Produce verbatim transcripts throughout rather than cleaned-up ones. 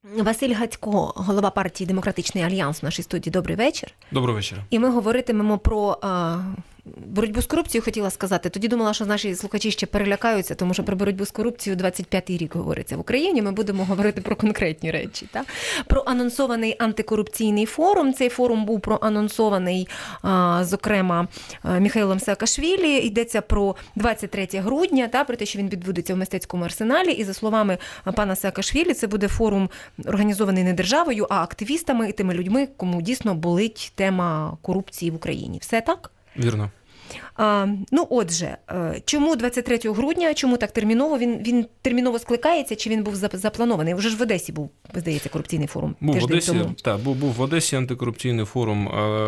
Василь Гацько, голова партії «Демократичний альянс» в нашій студії. Добрий вечір. Добрий вечір. І ми говоритимемо про а, боротьбу з корупцією, хотіла сказати. Тоді думала, що наші слухачі ще перелякаються, тому що про боротьбу з корупцією двадцять п'ятий рік говориться в Україні. Ми будемо говорити про конкретні речі. Так? Про анонсований антикорупційний форум. Цей форум був проанонсований, а, зокрема, Міхаїлом Саакашвілі. Йдеться про двадцять третє грудня, та, про те, що він відбудеться в мистецькому арсеналі. І за словами пана Саакашвілі, це буде форум організований не державою, а активістами і тими людьми, кому дійсно болить тема корупції в Україні. Все так? Вірно. А, ну, отже, чому двадцять третього грудня, чому так терміново? Він, він терміново скликається, чи він був запланований? Вже ж в Одесі був, здається, корупційний форум. Був в Одесі, так, був, був в Одесі антикорупційний форум.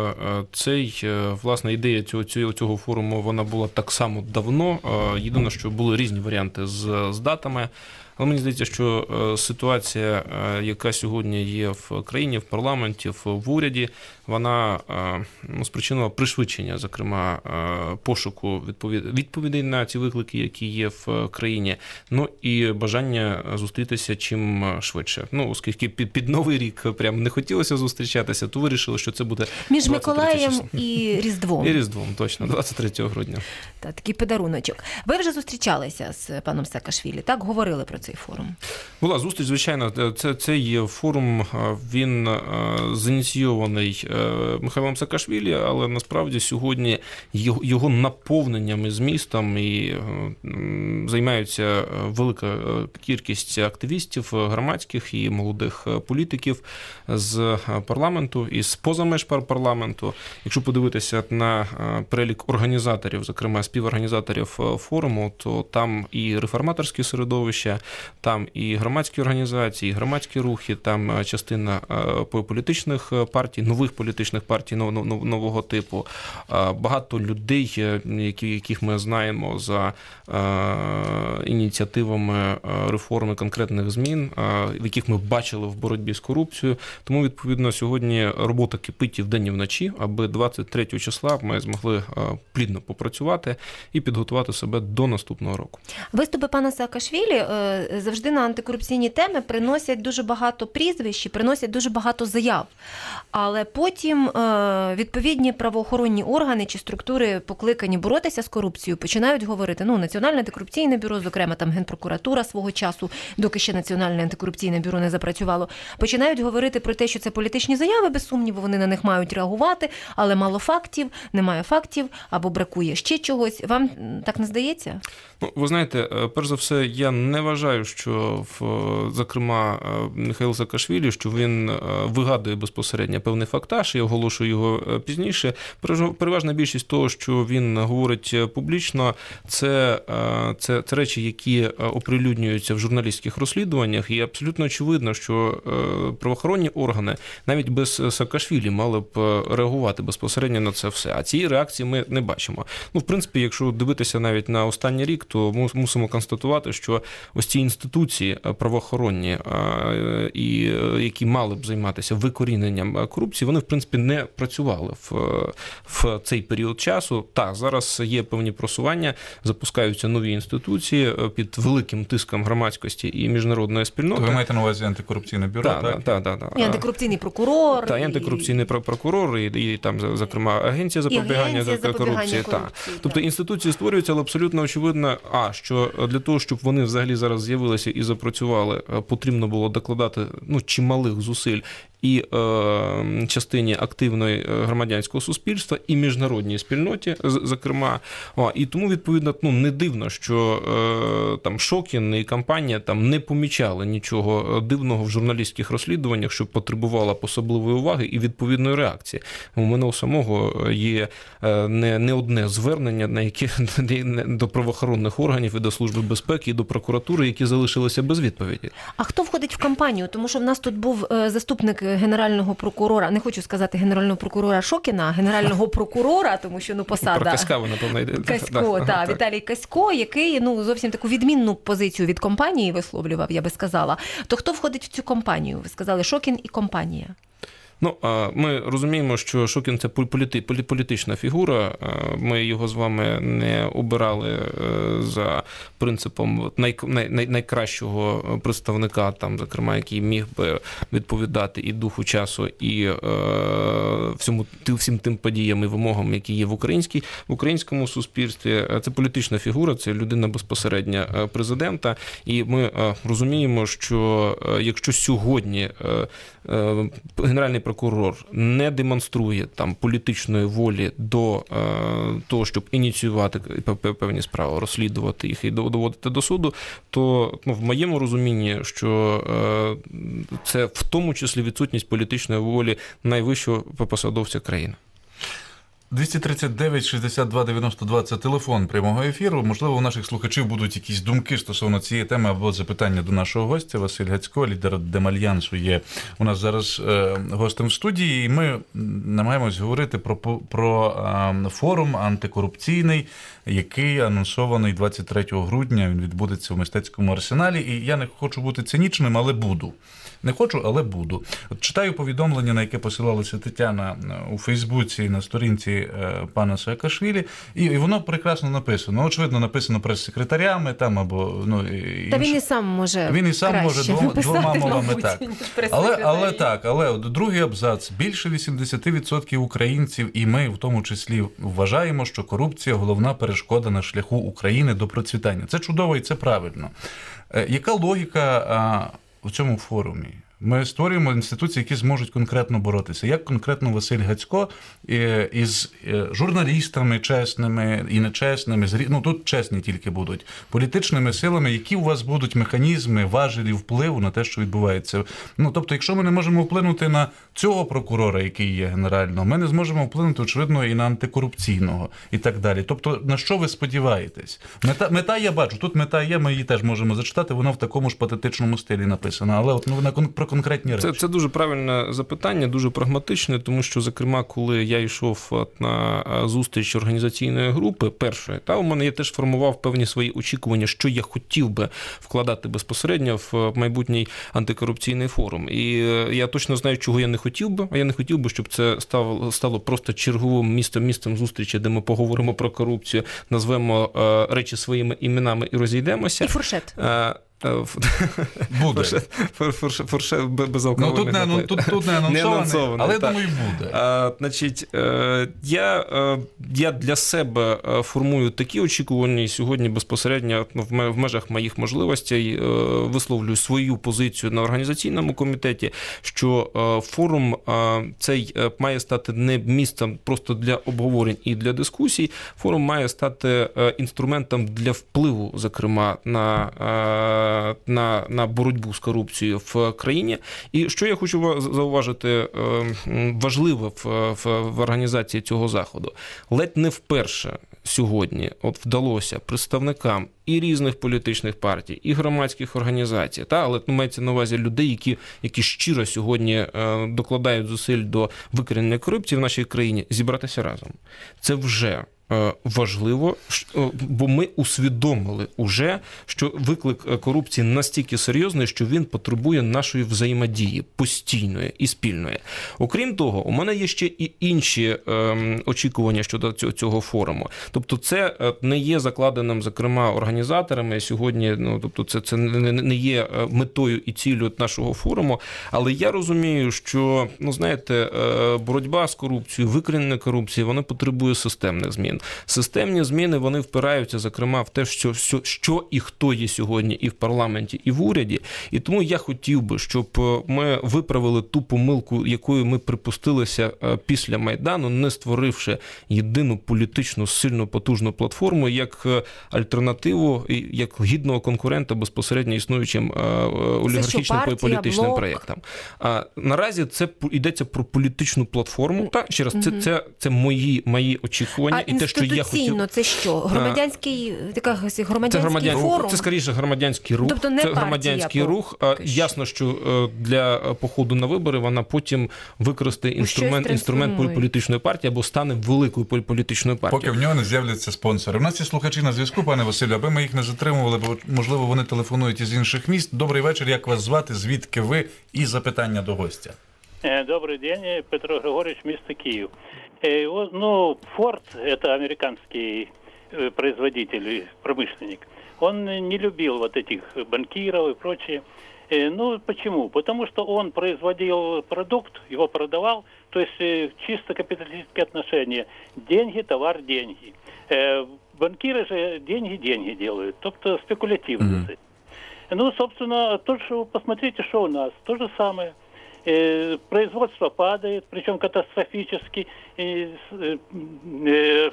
Цей, власне, ідея цього, цього, цього форуму, вона була так само давно. Єдине, що були різні варіанти з, з датами. Але мені здається, що ситуація, яка сьогодні є в країні, в парламенті, в уряді, вона ну, спричинила пришвидшення, зокрема, пошуку відповідей на ці виклики, які є в країні, ну і бажання зустрітися чим швидше. Ну, оскільки під, під Новий рік прям не хотілося зустрічатися, то вирішили, що це буде між Миколаєм і Різдвом. І Різдвом, точно, двадцять третього грудня. Так, такий подаруночок. Ви вже зустрічалися з паном Саакашвілі, так? Говорили про цей форум? Була зустріч, звичайно. Це, цей форум, він зініційований Михайлом Саакашвілі, але насправді сьогодні його, його наповненням і змістом і займаються велика кількість активістів, громадських і молодих політиків з парламенту і з поза меж парламенту. Якщо подивитися на перелік організаторів, зокрема співорганізаторів форуму, то там і реформаторські середовища, там і громадські організації, і громадські рухи, там частина політичних партій, нових політичних партій нового типу, багато людей, яких ми знаємо за ініціативами реформи конкретних змін, в яких ми бачили в боротьбі з корупцією. Тому, відповідно, сьогодні робота кипить і вдень, і вночі, аби двадцять третього числа ми змогли плідно попрацювати і підготувати себе до наступного року. Виступи пана Саакашвілі завжди на антикорупційні теми приносять дуже багато прізвищ, приносять дуже багато заяв. Але потім відповідні правоохоронні органи чи структури, покликані боротися з корупцією, починають говорити, ну, Національне антикорупційне бюро, зокрема, там Генпрокуратура свого часу, доки ще Національне антикорупційне бюро не запрацювало, починають говорити про те, що це політичні заяви, без сумніву, вони на них мають реагувати, але мало фактів, немає фактів, або бракує ще чогось. Вам так не здається? Ну, ви знаєте, перш за все, я не вважаю, що, зокрема, Михайло Саакашвілі, що він вигадує безпосередньо певний фактаж і оголошує його пізніше. Переважна більшість того, що він говорить публічно, це, це, це речі, які оприлюднюються в журналістських розслідуваннях, і абсолютно очевидно, що правоохоронні органи навіть без Саакашвілі мали б реагувати безпосередньо на це все. А цієї реакції ми не бачимо. Ну, в принципі, якщо дивитися навіть на останній рік, то мусимо констатувати, що ось ці інституції правоохоронні, і які мали б займатися викоріненням корупції, вони, в принципі, не працювали в, в цей період часу. Так, зараз є певні просування, запускаються нові інституції під великим тиском громадськості і міжнародної спільноти. То ви маєте на увазі антикорупційне бюро, так? Так, так, так. І антикорупційний прокурор. Так, і антикорупційний прокурор, і, і там, зокрема, агенція запобігання, агенція корупції. Так. Тобто інституції створюються, але абсолютно очевидно, а, що для того, щоб вони взагалі зараз з'явилися і запрацювали, потрібно було докладати, ну, чималих зусиль і е, частині активної громадянського суспільства, і міжнародній спільноті, зокрема. О, і тому, відповідно, ну, не дивно, що е, там Шокін і компанія там не помічали нічого дивного в журналістських розслідуваннях, що потребувало особливої уваги і відповідної реакції. У мене у самого є не, не одне звернення, на які до правоохоронних органів і до Служби безпеки, і до прокуратури, які залишилися без відповіді. А хто входить в кампанію? Тому що в нас тут був заступник генерального прокурора, не хочу сказати генерального прокурора Шокіна, а генерального прокурора, тому що, ну, посада... Про Каська, напевно, йде. Касько, да, так, Віталій Касько, який, ну, зовсім таку відмінну позицію від компанії висловлював, я би сказала. То хто входить в цю компанію? Ви сказали, Шокін і компанія. Ну, ми розуміємо, що Шокін – це політи, політична фігура. Ми його з вами не обирали за принципом най, най, найкращого представника, там, зокрема, який міг би відповідати і духу часу, і всьому, всім тим подіям і вимогам, які є в, українській, в українському суспільстві. Це політична фігура, це людина безпосередньо президента. І ми розуміємо, що якщо сьогодні Генеральний прокурор не демонструє там політичної волі до е, того, щоб ініціювати певні справи, розслідувати їх і доводити до суду, то ну, в моєму розумінні, що е, це в тому числі відсутність політичної волі найвищого посадовця країни. двісті тридцять дев'ять шістдесят два дев'яносто два – це телефон прямого ефіру. Можливо, у наших слухачів будуть якісь думки стосовно цієї теми або запитання до нашого гостя. Василь Гацько, лідер Демальянсу, є у нас зараз е, гостем в студії. І ми намагаємось говорити про, про е, форум антикорупційний, який анонсований двадцять третього грудня. Він відбудеться в мистецькому арсеналі. І я не хочу бути цинічним, але буду. Не хочу, але буду. От читаю повідомлення, на яке посилалася Тетяна у Фейсбуці на сторінці пана Саакашвілі, і, і воно прекрасно написано. Очевидно, написано прес-секретарями там або ну і та він і сам може він і сам може двома, двома мовами мабуть, так. Але але так, але от другий абзац: більше вісімдесят відсотків українців, і ми в тому числі, вважаємо, що корупція головна перешкода на шляху України до процвітання. Це чудово і це правильно. Яка логіка у цьому форумі? Ми створюємо інституції, які зможуть конкретно боротися. Як конкретно Василь Гацько із журналістами чесними і нечесними, ну тут чесні тільки будуть, політичними силами, які у вас будуть механізми, важелі впливу на те, що відбувається. Ну, тобто, якщо ми не можемо вплинути на цього прокурора, який є генерального, ми не зможемо вплинути, очевидно, і на антикорупційного, і так далі. Тобто, на що ви сподіваєтесь? Мета, мета я бачу, тут мета є, ми її теж можемо зачитати, вона в такому ж патетичному стилі написана, але от ну, на про конкретні речі. Це, це дуже правильне запитання, дуже прагматичне, тому що, зокрема, коли я йшов на зустріч організаційної групи першої, та у мене я теж формував певні свої очікування, що я хотів би вкладати безпосередньо в майбутній антикорупційний форум. І я точно знаю, чого я не хотів би, а я не хотів би, щоб це стало, стало просто черговим місцем, місцем зустрічі, де ми поговоримо про корупцію, назвемо речі своїми іменами і розійдемося. І фуршет. Буде. Фуршет, фуршет безалкогольний. Ну, тут не, ну, тут, тут не анонсований, але, так. Думаю, буде. А, значить, я, я для себе формую такі очікування, і сьогодні безпосередньо в межах моїх можливостей висловлюю свою позицію на організаційному комітеті, що форум цей має стати не місцем просто для обговорень і для дискусій, форум має стати інструментом для впливу, зокрема, на На, на боротьбу з корупцією в країні. І що я хочу зауважити важливе в, в, в організації цього заходу. Ледь не вперше сьогодні от вдалося представникам і різних політичних партій, і громадських організацій, та, але мається на увазі людей, які, які щиро сьогодні докладають зусиль до викорінення корупції в нашій країні, зібратися разом. Це вже важливо, бо ми усвідомили уже, що виклик корупції настільки серйозний, що він потребує нашої взаємодії постійної і спільної. Окрім того, у мене є ще і інші ем, очікування щодо цього, цього форуму. Тобто це не є закладеним, зокрема, організаторами сьогодні, ну, тобто це, це не, не є метою і ціллю нашого форуму, але я розумію, що, ну, знаєте, боротьба з корупцією, викорінення корупції, вона потребує системних змін. Системні зміни, вони впираються, зокрема, в те, що, що, що і хто є сьогодні і в парламенті, і в уряді. І тому я хотів би, щоб ми виправили ту помилку, якою ми припустилися після Майдану, не створивши єдину політичну, сильну, потужну платформу, як альтернативу, як гідного конкурента безпосередньо існуючим олігархічним політичним блок? проєктам. А наразі це йдеться про політичну платформу. Та, ще раз, угу. це, це, це мої, мої очікування. А і те, що я хотів... це що? Громадянський, така, громадянський це громадян... форум? Це, скоріше, громадянський рух. Тобто не це партія, громадянський по... рух. Ясно, що для походу на вибори вона потім використає інструмент, інструмент політичної партії або стане великою політичною партією. Поки в нього не з'являться спонсори. У нас є слухачі на зв'язку, пане Василю, аби ми їх не затримували, бо, можливо, вони телефонують із інших міст. Добрий вечір, як вас звати, звідки ви і запитання до гостя. Добрый день, Петр Григорьевич, место Киев. Ну, Ford, это американский производитель, промышленник, он не любил вот этих банкиров и прочее. Ну, почему? Потому что он производил продукт, его продавал, то есть чисто капиталистические отношения. Деньги, товар, деньги. Банкиры же деньги-деньги делают, тобто спекулятивно. Mm-hmm. Ну, собственно, то, что, посмотрите, что у нас, то же самое. Э, производство падает, причем катастрофически. Э, э, э,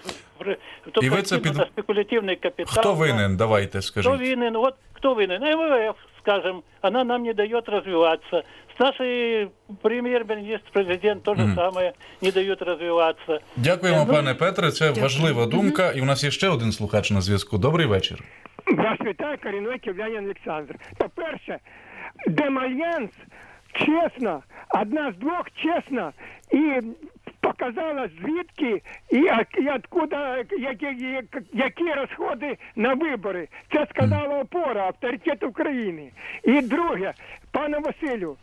І ви це під... спекулятивний капітал. Хто винен, давайте скажіть. Кто винен? Вот кто винен? эм вэ эф, скажем, она нам не дает развиваться. С нашей прем'єр-міністр, президент, то же mm. самое, не дають розвиватися. Дякуємо, ну, пане Петре, це дякую. Важлива думка. Mm-hmm. І у нас є ще один слухач на зв'язку. Добрий вечір. Вас вітає корінний київлянин Олександр. По-перше, Демальянс чесно, одна з двох чесно і показала звідки і, і откуда, які, які розходи на вибори. Це сказала опора, авторитет України. І друге, пане Василю,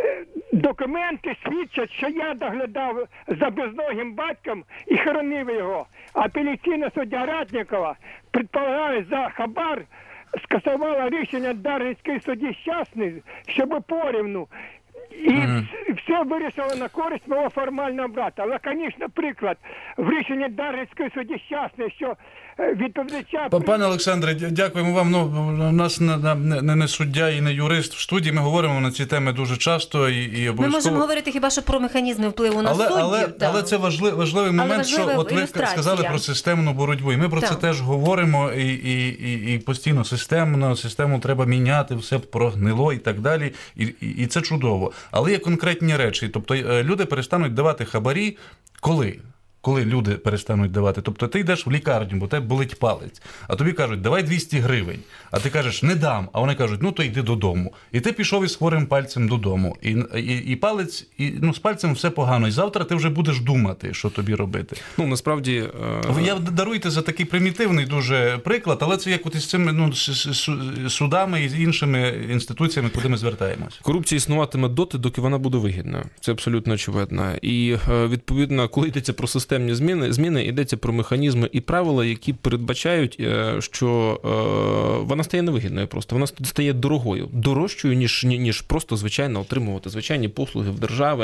документи свідчать, що я доглядав за безногим батьком і хоронив його. Апеляційна суддя Ратникова, предполагаю, за хабар скасувала рішення Дарницької судді Щасної, щоб порівну. І mm-hmm. все вирішило на користь мого формального брата. Лаконічний приклад в рішенні Дарницької судді Щасної, що відповідача... Пане Олександре, дякуємо вам. Ну, у нас не, не, не суддя і не юрист в студії. Ми говоримо на ці теми дуже часто і, і обов'язково... Ми можемо говорити хіба що про механізми впливу на але, суддів. Але, але це важливий, важливий момент, що от ви сказали про системну боротьбу. І ми про так. це теж говоримо і, і, і, і постійно системно, систему треба міняти, все прогнило і так далі. І, і, і це чудово. Але є конкретні речі. Тобто люди перестануть давати хабарі, коли? Коли люди перестануть давати. Тобто ти йдеш в лікарню, бо тебе болить палець, а тобі кажуть, давай двісті гривень. А ти кажеш, не дам. А вони кажуть, ну то йди додому. І ти пішов із хворим пальцем додому. І, і, і палець, і, ну з пальцем все погано. І завтра ти вже будеш думати, що тобі робити. Ну, насправді... Е... Я даруйте за такий примітивний дуже приклад, але це як от із цими ну, судами і з іншими інституціями, куди ми звертаємось. Корупція існуватиме доти, доки вона буде вигідна. Це абсолютно очевидно. І, відповідно, коли йдеться про систему Системні зміни, зміни йдеться про механізми і правила, які передбачають, що вона стає невигідною просто, вона стає дорогою, дорожчою, ніж, ніж просто звичайно отримувати звичайні послуги в державі,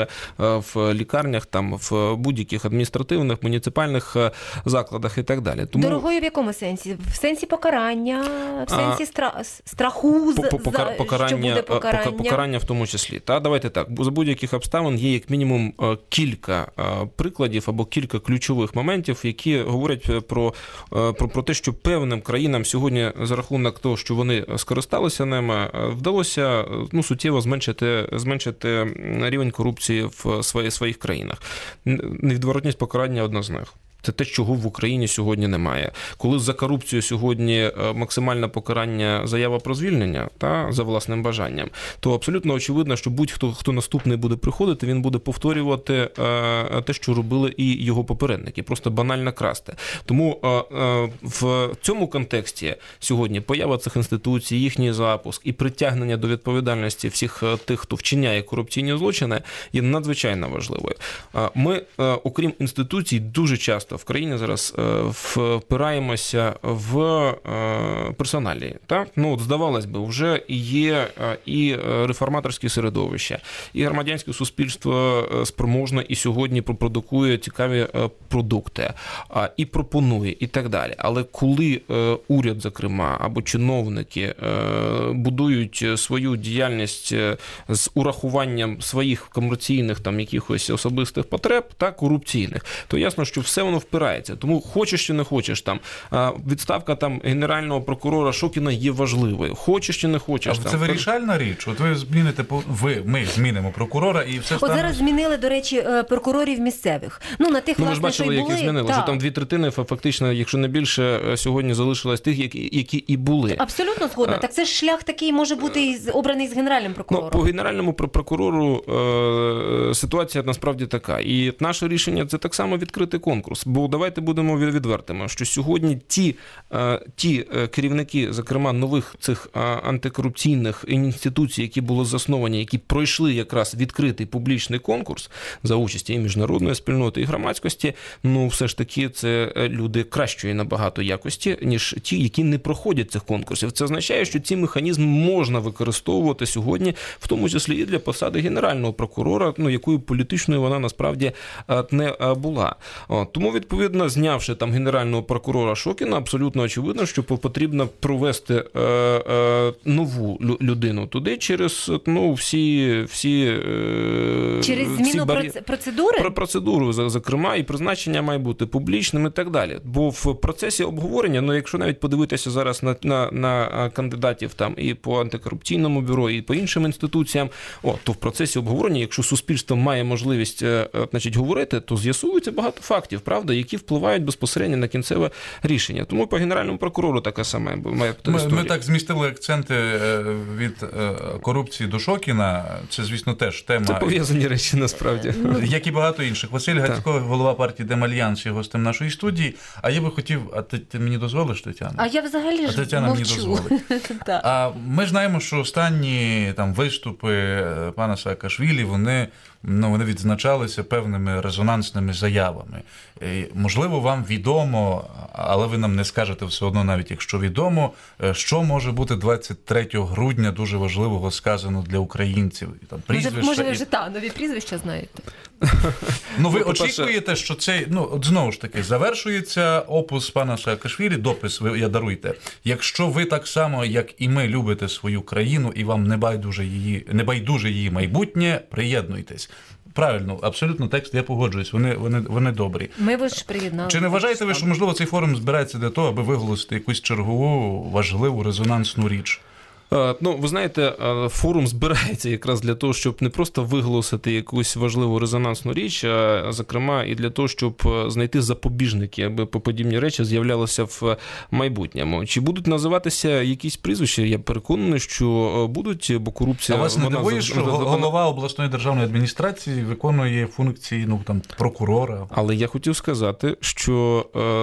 в лікарнях, там, в будь-яких адміністративних, муніципальних закладах і так далі. Тому... Дорогою в якому сенсі? В сенсі покарання, в сенсі стра... страху, по, по, покар... покарання, що буде покарання? Покарання в тому числі. Та, давайте так, за будь-яких обставин є як мінімум кілька прикладів або кілька ключових моментів, які говорять про, про, про те, що певним країнам сьогодні за рахунок того, що вони скористалися ними, вдалося ну, суттєво зменшити, зменшити рівень корупції в своїх, своїх країнах. Невідворотність покарання одна з них. Це те, чого в Україні сьогодні немає. Коли за корупцію сьогодні максимальне покарання заява про звільнення та за власним бажанням, то абсолютно очевидно, що будь-хто, хто наступний буде приходити, він буде повторювати е, те, що робили і його попередники, просто банально красти. Тому е, е, в цьому контексті сьогодні поява цих інституцій, їхній запуск і притягнення до відповідальності всіх тих, хто вчиняє корупційні злочини, є надзвичайно важливою. Ми, е, окрім інституцій, дуже часто в країні зараз впираємося в персоналії. Так? Ну, от, здавалось би, вже є і реформаторське середовище, і громадянське суспільство спроможне і сьогодні продукує цікаві продукти, і пропонує, і так далі. Але коли уряд, зокрема, або чиновники будують свою діяльність з урахуванням своїх комерційних там якихось особистих потреб та корупційних, то ясно, що все воно впирається. Тому хочеш чи не хочеш, там відставка там генерального прокурора Шокіна є важливою. Хочеш чи не хочеш. А там, це вирішальна річ? От ви зміните, ви, ми змінимо прокурора і все От стане... зараз змінили, до речі, прокурорів місцевих. Ну, на тих, ну, власне, бачили, що й були. Як змінили. Вже там дві третини, фактично, якщо не більше, сьогодні залишилось тих, які, які і були. Абсолютно згодна. А... Так це ж шлях такий може бути і обраний з генеральним прокурором. Ну, по генеральному прокурору е- ситуація насправді така. І наше рішення – це так само відкритий конкурс. Бо давайте будемо відвертими, що сьогодні ті, ті керівники, зокрема нових цих антикорупційних інституцій, які були засновані, які пройшли якраз відкритий публічний конкурс за участі і міжнародної спільноти, і громадськості, ну все ж таки це люди кращої набагато якості, ніж ті, які не проходять цих конкурсів. Це означає, що ці механізми можна використовувати сьогодні, в тому числі і для посади генерального прокурора, ну якою політичною вона насправді не була. Тому, відповідно, знявши там генерального прокурора Шокіна, абсолютно очевидно, що потрібно провести нову людину туди через ну, всі, всі через зміну барі... процедури? Про процедуру, зокрема, і призначення має бути публічним і так далі. Бо в процесі обговорення, ну якщо навіть подивитися зараз на, на, на кандидатів там і по антикорупційному бюро, і по іншим інституціям, о, то в процесі обговорення, якщо суспільство має можливість значить, говорити, то з'ясується багато фактів, правда, які впливають безпосередньо на кінцеве рішення. Тому по генеральному прокурору така сама має бути історія. Ми, ми так змістили акценти від корупції до Шокіна. Це, звісно, теж тема. Це пов'язані речі, насправді. Як і багато інших. Василь Гацько, голова партії Демальянс, є гостем нашої студії. А я би хотів, а ти, ти мені дозволиш, Тетяна? А я взагалі а ж Тетяна мовчу. мені дозволить. А ми знаємо, що останні там виступи пана Саакашвілі, вони, ну, вони відзначалися певними резонансними заявами. І, можливо, вам відомо, але ви нам не скажете все одно, навіть якщо відомо, що може бути двадцять третього грудня дуже важливого сказано для українців. Там, може, може ви і... вже та, нові прізвища знаєте? Ну, ви очікуєте, що це, ну, от знову ж таки, завершується опус пана Саакашвілі, допис, ви я даруйте. Якщо ви так само, як і ми, любите свою країну і вам не байдуже її, не байдуже її майбутнє, приєднуйтесь. Правильно, абсолютно текст, я погоджуюсь, вони, вони, вони добрі. Ми ж приєдналися. Чи не вважаєте ви, що, можливо, цей форум збирається для того, аби виголосити якусь чергову, важливу, резонансну річ? Ну, ви знаєте, форум збирається якраз для того, щоб не просто виголосити якусь важливу резонансну річ, а, зокрема, і для того, щоб знайти запобіжники, аби подібні речі з'являлися в майбутньому. Чи будуть називатися якісь прізвища? Я переконаний, що будуть, бо корупція... А вас не дивує, що вона... голова обласної державної адміністрації виконує функції, ну, там, прокурора? Але я хотів сказати, що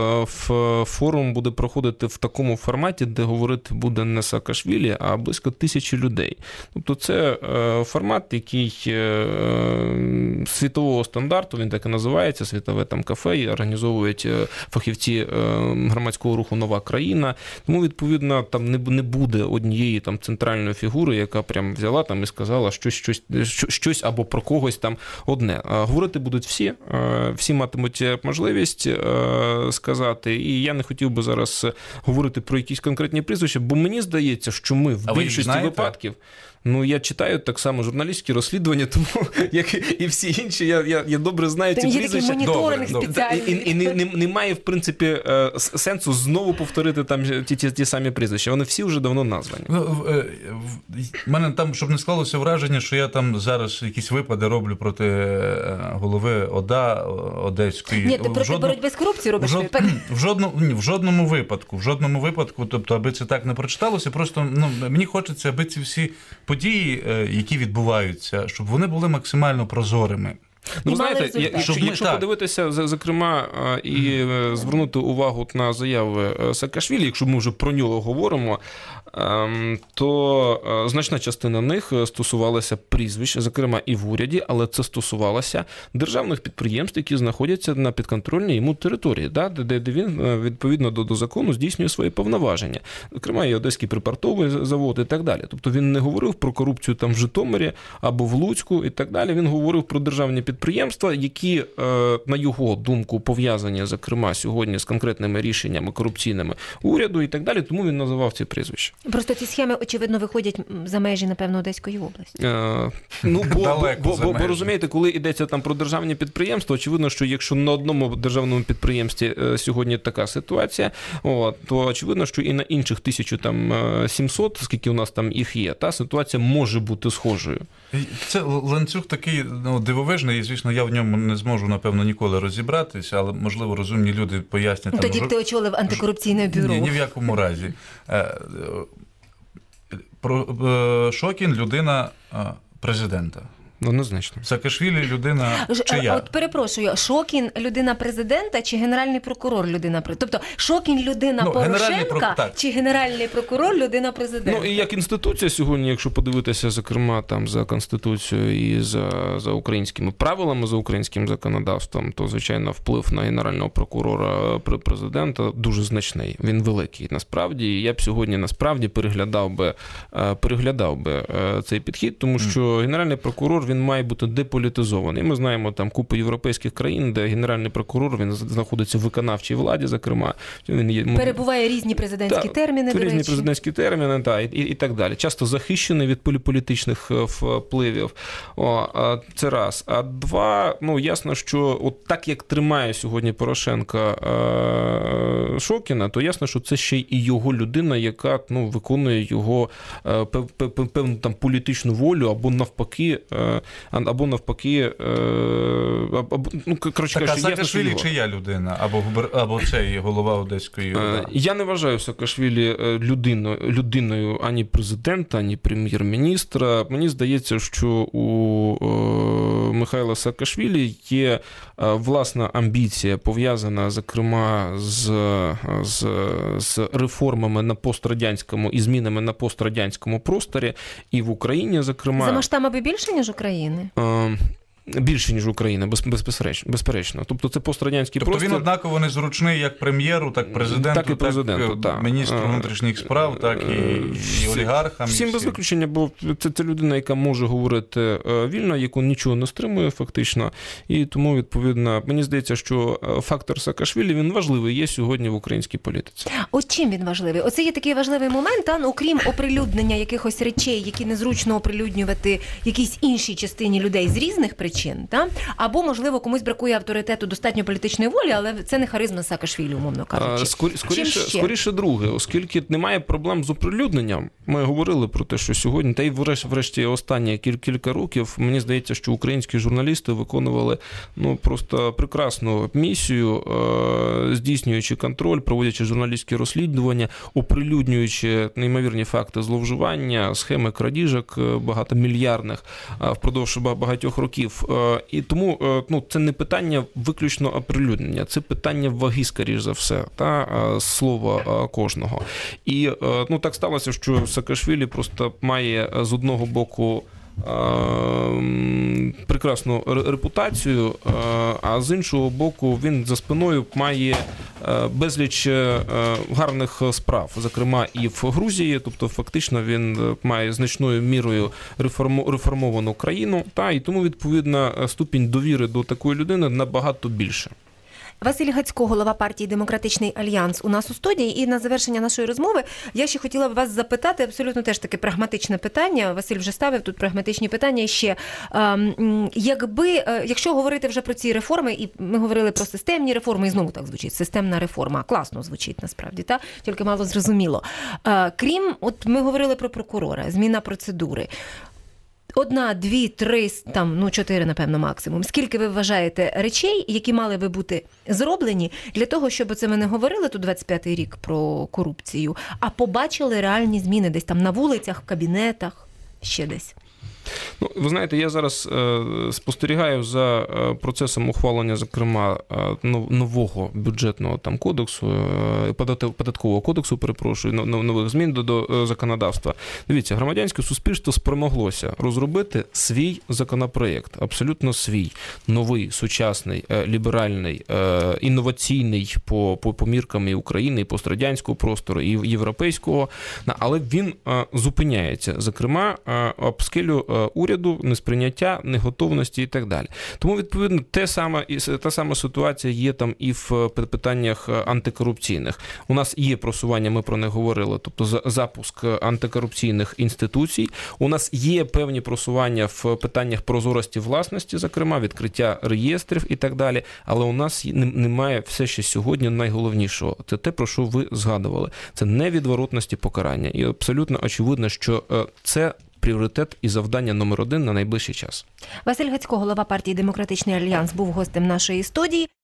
е, форум буде проходити в такому форматі, де говорити буде не Саакашвілі, а близько тисячі людей. Тобто це е, формат, який е, світового стандарту, він так і називається, світове там кафе, і організовують фахівці е, громадського руху «Нова країна». Тому, відповідно, там не, не буде однієї там центральної фігури, яка прям взяла там і сказала щось, щось, щось або про когось там одне. А говорити будуть всі, е, всі матимуть можливість е, сказати, і я не хотів би зараз говорити про якісь конкретні прізвища, бо мені здається, що ми в більшості випадків, ну, я читаю так само журналістські розслідування, тому, як і всі інші, я, я, я добре знаю ці прізвища. Моніторинг спеціальний. І, і, і не, не, немає, в принципі, сенсу знову повторити там ті, ті, ті самі прізвища. Вони всі вже давно названі. Ну, в, в мене там, щоб не склалося враження, що я там зараз якісь випади роблю проти голови ОДА Одеської. Ні, ти проти жодну... боротьби з корупцією робиш в, випади. В, жодну, ні, в жодному випадку, в жодному випадку, тобто, аби це так не прочиталося, просто, ну, мені хочеться, аби ці всі події, які відбуваються, щоб вони були максимально прозорими. Ну, знаєте, якщо, ми, якщо так. подивитися, зокрема, і звернути увагу на заяви Саакашвілі, якщо ми вже про нього говоримо, то значна частина них стосувалася прізвищ, зокрема і в уряді, але це стосувалося державних підприємств, які знаходяться на підконтрольній йому території, да, де, де він, відповідно до, до закону, здійснює свої повноваження. Зокрема, і Одеський припортовий завод і так далі. Тобто він не говорив про корупцію там в Житомирі або в Луцьку і так далі. Він говорив про державні підприємства, які, на його думку, пов'язані, зокрема, сьогодні з конкретними рішеннями корупційними уряду і так далі, тому він називав ці прізвища. Просто ці схеми, очевидно, виходять за межі, напевно, Одеської області. Е, ну, бо, бо, бо, бо, розумієте, коли йдеться там про державні підприємства, очевидно, що якщо на одному державному підприємстві сьогодні така ситуація, о, то очевидно, що і на інших тисячу сімсот, скільки у нас там їх є, та ситуація може бути схожою. Це ланцюг такий, ну, дивовижний, і, звісно, я в ньому не зможу, напевно, ніколи розібратися, але, можливо, розумні люди пояснять. Ну, тоді б ти очолив антикорупційне бюро. Ні, ні в якому разі. Про Шокін – людина президента. Однозначно. Саакашвілі людина чия? От перепрошую, Шокін людина президента чи генеральний прокурор людина президента? Тобто Шокін людина ну, Порошенка про... чи генеральний прокурор людина президента? Ну і як інституція сьогодні, якщо подивитися, зокрема, там за Конституцією і за, за українськими правилами, за українським законодавством, то, звичайно, вплив на генерального прокурора президента дуже значний. Він великий, насправді. І я б сьогодні, насправді, переглядав би, переглядав би цей підхід, тому що генеральний прокурор, він має бути деполітизований. Ми знаємо там купу європейських країн, де генеральний прокурор, він знаходиться в виконавчій владі, зокрема. Він є... Перебуває різні президентські та, терміни, до різні речі. президентські терміни, та, і, і так далі. Часто захищений від політичних впливів. О, це раз. А два, ну, ясно, що от так, як тримає сьогодні Порошенка Шокіна, то ясно, що це ще й його людина, яка, ну, виконує його певну там політичну волю, або навпаки, або навпаки, або, ну, коротше так, кажучи, Саакашвілі чия людина? Або, або цей голова Одеської ОДА? Я не вважаю Саакашвілі людиною, людиною ані президента, ані прем'єр-міністра. Мені здається, що у Михайла Саакашвілі є власна амбіція, пов'язана, зокрема, з, з, з реформами на пострадянському і змінами на пострадянському просторі, і в Україні, зокрема. За масштабами більше, ніж України? Більше, ніж Україна, безперечно. безперечно. Тобто це пострадянський тобто простір. Він однаково незручний як прем'єру, так президенту, так і президенту, так, так. міністру внутрішніх справ, так і, і олігархам. Всім і без виключення, бо це, це людина, яка може говорити вільно, яку нічого не стримує фактично. І тому, відповідно, мені здається, що фактор Саакашвілі, він важливий є сьогодні в українській політиці. От чим він важливий? Оце є такий важливий момент, а, ну, окрім оприлюднення якихось речей, які незручно оприлюднювати якійсь іншій частині людей з різних причин, Та? Або, можливо, комусь бракує авторитету, достатньо політичної волі, але це не харизма Саакашвілі, умовно кажучи. Скорі, скоріше, скоріше друге, оскільки немає проблем з оприлюдненням. Ми говорили про те, що сьогодні, та й врешті, врешті останні кіль, кілька років, мені здається, що українські журналісти виконували, ну, просто прекрасну місію, е- здійснюючи контроль, проводячи журналістські розслідування, оприлюднюючи неймовірні факти зловживання, схеми крадіжок багатомільярдних е- впродовж багатьох років. І тому, ну, це не питання виключно оприлюднення, це питання ваги, скоріш за все, та слова кожного. І, ну, так сталося, що Саакашвілі просто має з одного боку прекрасну репутацію, а з іншого боку він за спиною має безліч гарних справ, зокрема і в Грузії, тобто фактично він має значною мірою реформовану країну, та і тому, відповідно, ступінь довіри до такої людини набагато більше. Василь Гацько, голова партії «Демократичний альянс» у нас у студії. І на завершення нашої розмови я ще хотіла б вас запитати абсолютно теж таке прагматичне питання. Василь вже ставив тут прагматичні питання ще. Якби, якщо говорити вже про ці реформи, і ми говорили про системні реформи, і знову так звучить, системна реформа, класно звучить насправді, та? Тільки мало зрозуміло. Крім, от ми говорили про прокурора, зміна процедури. Одна, дві, три, там, ну, чотири, напевно, максимум. Скільки ви вважаєте речей, які мали би бути зроблені для того, щоб це ми не говорили тут двадцять п'ятий рік про корупцію, а побачили реальні зміни десь там на вулицях, в кабінетах, ще десь? Ну, ви знаєте, я зараз е, спостерігаю за е, процесом ухвалення, зокрема, е, нового бюджетного там кодексу, е, податкового кодексу, перепрошую, нових змін до, до законодавства. Дивіться, громадянське суспільство спромоглося розробити свій законопроєкт, абсолютно свій, новий, сучасний, е, ліберальний, е, інноваційний по, по, по міркам і України, і пострадянського простору, і європейського, але він е, зупиняється, зокрема, е, об скелю уряду, несприйняття, неготовності і так далі. Тому, відповідно, те саме, та сама ситуація є там і в питаннях антикорупційних. У нас є просування, ми про них говорили, тобто запуск антикорупційних інституцій. У нас є певні просування в питаннях прозорості власності, зокрема, відкриття реєстрів і так далі. Але у нас немає все ще сьогодні найголовнішого. Це те, про що ви згадували. Це невідворотності покарання. І абсолютно очевидно, що це пріоритет і завдання номер один на найближчий час. Василь Гацько, голова партії «Демократичний альянс», був гостем нашої студії.